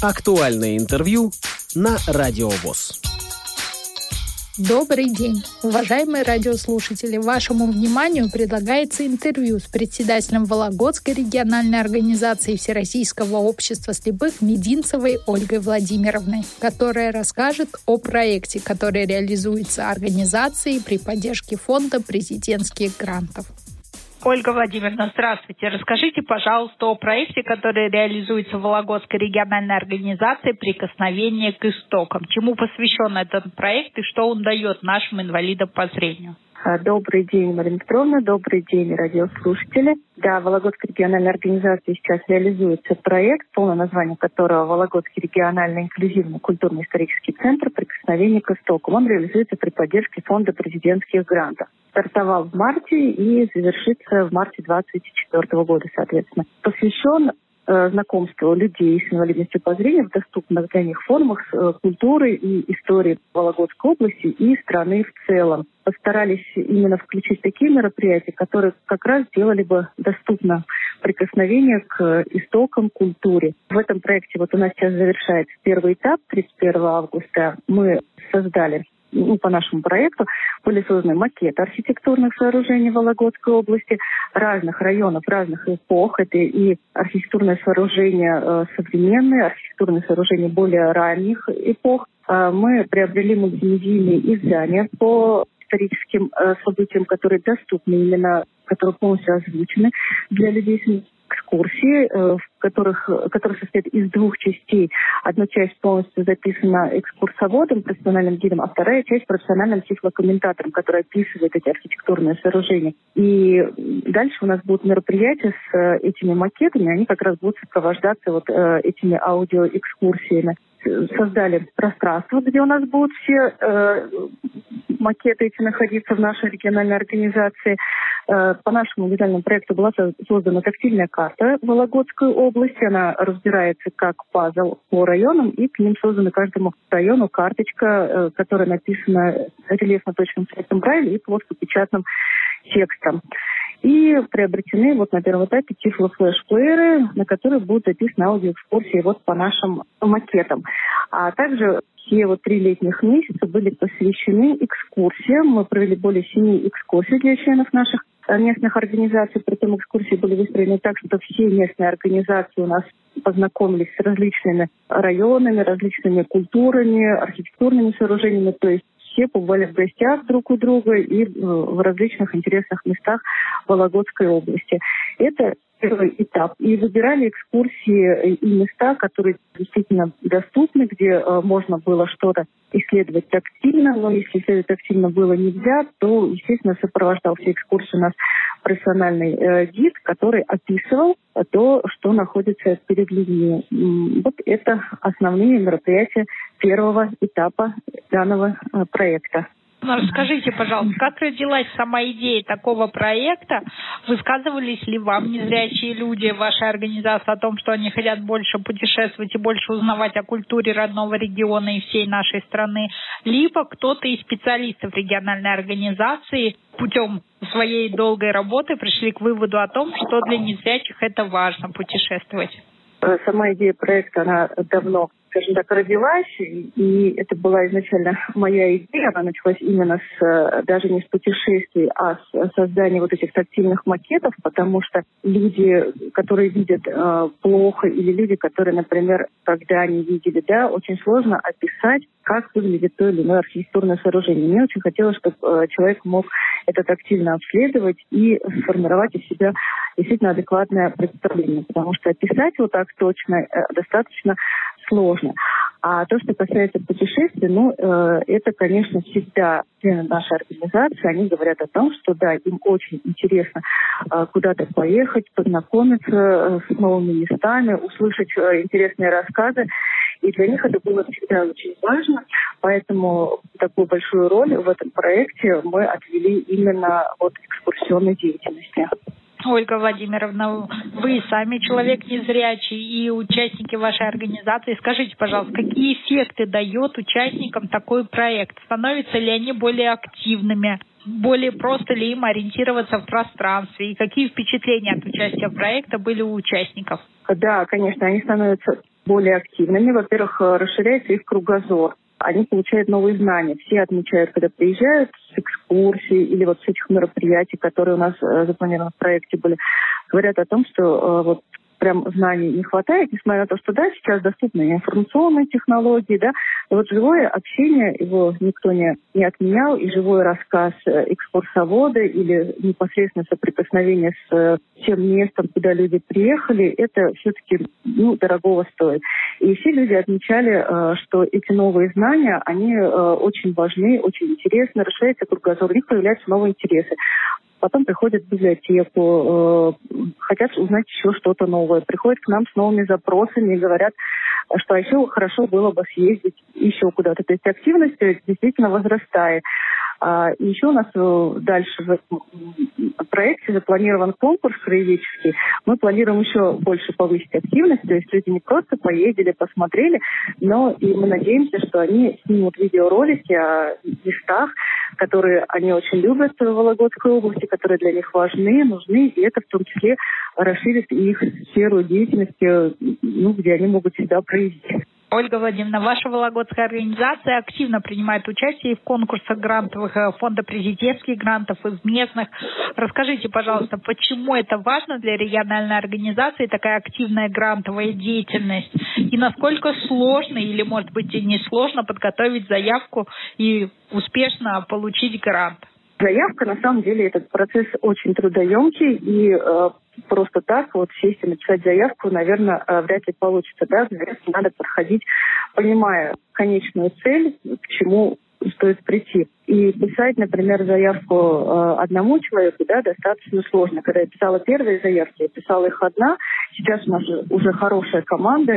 Актуальное интервью на Радио ВОС. Добрый день, уважаемые радиослушатели! Вашему вниманию предлагается интервью с председателем Вологодской региональной организации Всероссийского общества слепых Мединцевой Ольгой Владимировной, которая расскажет о проекте, который реализуется организацией при поддержке фонда президентских грантов. Ольга Владимировна, здравствуйте. Расскажите, пожалуйста, о проекте, который реализуется в Вологодской региональной организации «Прикосновение к истокам». Чему посвящен этот проект и что он дает нашим инвалидам по зрению? Добрый день, Марина Петровна, добрый день, радиослушатели. Да, в Вологодской региональной организации сейчас реализуется проект, полное название которого Вологодский региональный инклюзивный культурно-исторический центр «Прикосновение к истокам». Он реализуется при поддержке фонда президентских грантов. Стартовал в марте и завершится в марте 2024 года, соответственно. Посвящен знакомству людей с инвалидностью по зрению в доступных для них формах с культурой и историей Вологодской области и страны в целом. Постарались именно включить такие мероприятия, которые как раз сделали бы доступно прикосновение к истокам культуре. В этом проекте у нас сейчас завершается первый этап. 31 августа мы создали, по нашему проекту, были созданы макеты архитектурных сооружений Вологодской области, разных районов, разных эпох. Это и архитектурные сооружения современные, архитектурные сооружения более ранних эпох. Мы приобрели мультимедийные издания по историческим событиям, которые доступны именно, которые полностью озвучены для людей с экскурсии, которые состоят из двух частей. Одна часть полностью записана экскурсоводом, профессиональным гидом, а вторая часть профессиональным тифлокомментатором, который описывает эти архитектурные сооружения. И дальше у нас будут мероприятия с этими макетами, они как раз будут сопровождаться этими аудиоэкскурсиями. Создали пространство, где у нас будут все макеты эти находиться в нашей региональной организации. По нашему генеральному проекту была создана тактильная карта Вологодской области. Она разбирается как пазл по районам, и к ним создана каждому району карточка, которая написана рельефно-точным цветом Брайля и плоскопечатным текстом. И приобретены на первом этапе тифло-флеш-плееры, на которые будут записаны аудиоэкскурсии по нашим макетам. А также все 3 летних месяца были посвящены экскурсиям. Мы провели более 7 экскурсий для членов наших местных организаций. Притом экскурсии были выстроены так, что все местные организации у нас познакомились с различными районами, различными культурами, архитектурными сооружениями. То есть все побывали в гостях друг у друга и в различных интересных местах Вологодской области. Это первый этап. И выбирали экскурсии и места, которые действительно доступны, где можно было что-то исследовать тактильно. Но если исследовать тактильно было нельзя, то, естественно, сопровождал все экскурсии у нас профессиональный гид, который описывал то, что находится перед людьми. Это основные мероприятия первого этапа данного проекта. Расскажите, пожалуйста, как родилась сама идея такого проекта? Высказывались ли вам незрячие люди в вашей организации о том, что они хотят больше путешествовать и больше узнавать о культуре родного региона и всей нашей страны? Либо кто-то из специалистов региональной организации путем своей долгой работы пришли к выводу о том, что для незрячих это важно путешествовать? Сама идея проекта, она давно, скажем так, родилась, и это была изначально моя идея. Она началась именно даже не с путешествий, а с создания этих тактильных макетов, потому что люди, которые видят плохо, или люди, которые, например, когда не видели, очень сложно описать, как выглядит то или иное архитектурное сооружение. Мне очень хотелось, чтобы человек мог это тактильно обследовать и сформировать из себя действительно адекватное представление, потому что описать так точно достаточно сложно. А то, что касается путешествий, это, конечно, всегда члены нашей организации, они говорят о том, что им очень интересно куда-то поехать, познакомиться с новыми местами, услышать интересные рассказы. И для них это было всегда очень важно. Поэтому такую большую роль в этом проекте мы отвели именно от экскурсионной деятельности. Ольга Владимировна, вы сами человек незрячий и участники вашей организации. Скажите, пожалуйста, какие эффекты дает участникам такой проект? Становятся ли они более активными? Более просто ли им ориентироваться в пространстве? И какие впечатления от участия в проекте были у участников? Да, конечно, они становятся более активными. Во-первых, расширяется их кругозор. Они получают новые знания. Все отмечают, когда приезжают с экскурсий или вот с этих мероприятий, которые у нас запланированы в проекте были, говорят о том, что вот прям знаний не хватает, несмотря на то, что да, сейчас доступны информационные технологии, да, и вот живое общение, его никто не отменял, и живой рассказ экскурсовода или непосредственно соприкосновение с тем местом, куда люди приехали, это все-таки дорогого стоит. И все люди отмечали, что эти новые знания, они очень важны, очень интересны, расширяется кругозор, у них появляются новые интересы. Потом приходят в библиотеку, хотят узнать еще что-то новое, приходят к нам с новыми запросами и говорят, что еще хорошо было бы съездить еще куда-то. То есть активность действительно возрастает. И еще у нас дальше в этом проекте запланирован конкурс краеведческий. Мы планируем еще больше повысить активность. То есть люди не просто поездили, посмотрели, но и мы надеемся, что они снимут видеоролики о местах, которые они очень любят в Вологодской области, которые для них важны, нужны. И это в том числе расширит их сферу деятельности, где они могут себя проявить. Ольга Владимировна, ваша вологодская организация активно принимает участие и в конкурсах грантовых фонда президентских грантов, и в местных. Расскажите, пожалуйста, почему это важно для региональной организации, такая активная грантовая деятельность, и насколько сложно или, может быть, и не сложно подготовить заявку и успешно получить грант? Заявка, на самом деле, этот процесс очень трудоемкий, и просто так вот сесть и написать заявку, наверное, вряд ли получится. Да? Заявку надо проходить, понимая конечную цель, к чему стоит прийти. И писать, например, заявку одному человеку, да, достаточно сложно. Когда я писала первые заявки, я писала их одна. Сейчас у нас уже хорошая команда,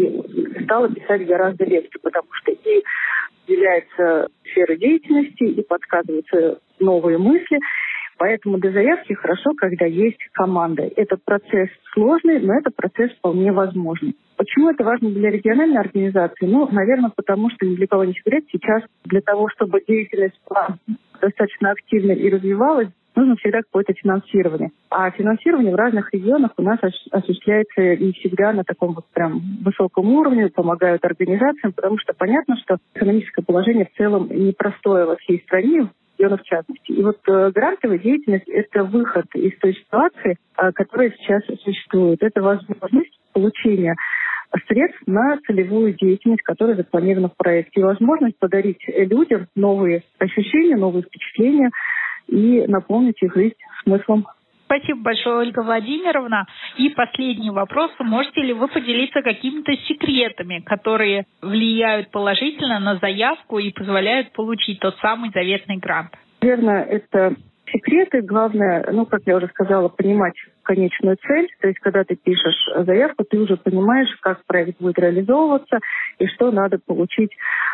и стала писать гораздо легче, потому что и выделяется сфера деятельности, и подсказываются новые мысли. Поэтому до заявки хорошо, когда есть команда. Это процесс сложный, но это процесс вполне возможный. Почему это важно для региональной организации? Наверное, потому что, ни для кого не секрет, сейчас для того, чтобы деятельность была достаточно активной и развивалась, нужно всегда какое-то финансирование. А финансирование в разных регионах у нас осуществляется не всегда на таком вот прям высоком уровне, помогают организациям, потому что понятно, что экономическое положение в целом непростое во всей стране, в частности. И вот грантовая деятельность – это выход из той ситуации, которая сейчас существует. Это возможность получения средств на целевую деятельность, которая запланирована в проекте. И возможность подарить людям новые ощущения, новые впечатления и наполнить их жизнь смыслом. Спасибо большое, Ольга Владимировна. И последний вопрос. Можете ли вы поделиться какими-то секретами, которые влияют положительно на заявку и позволяют получить тот самый заветный грант? Наверное, это секреты. Главное, как я уже сказала, понимать конечную цель. То есть, когда ты пишешь заявку, ты уже понимаешь, как проект будет реализовываться и что надо получить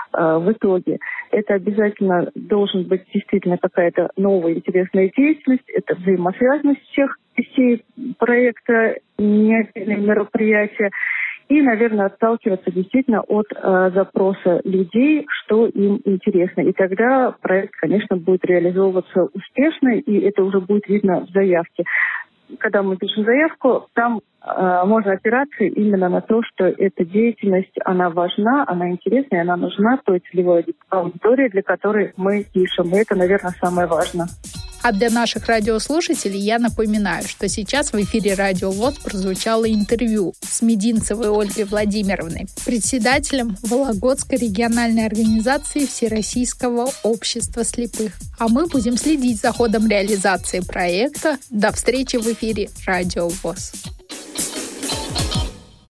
в итоге. Это обязательно должен быть действительно какая-то новая интересная деятельность. Это взаимосвязанность всех частей проекта, не отдельные мероприятия. И, наверное, отталкиваться действительно от запроса людей, что им интересно. И тогда проект, конечно, будет реализовываться успешно, и это уже будет видно в заявке. Когда мы пишем заявку, там можно опираться именно на то, что эта деятельность, она важна, она интересна, и она нужна той целевой аудитории, для которой мы пишем. И это, наверное, самое важное. А для наших радиослушателей я напоминаю, что сейчас в эфире Радио ВОС прозвучало интервью с Мединцевой Ольгой Владимировной, председателем Вологодской региональной организации Всероссийского общества слепых. А мы будем следить за ходом реализации проекта. До встречи в эфире Радио ВОС.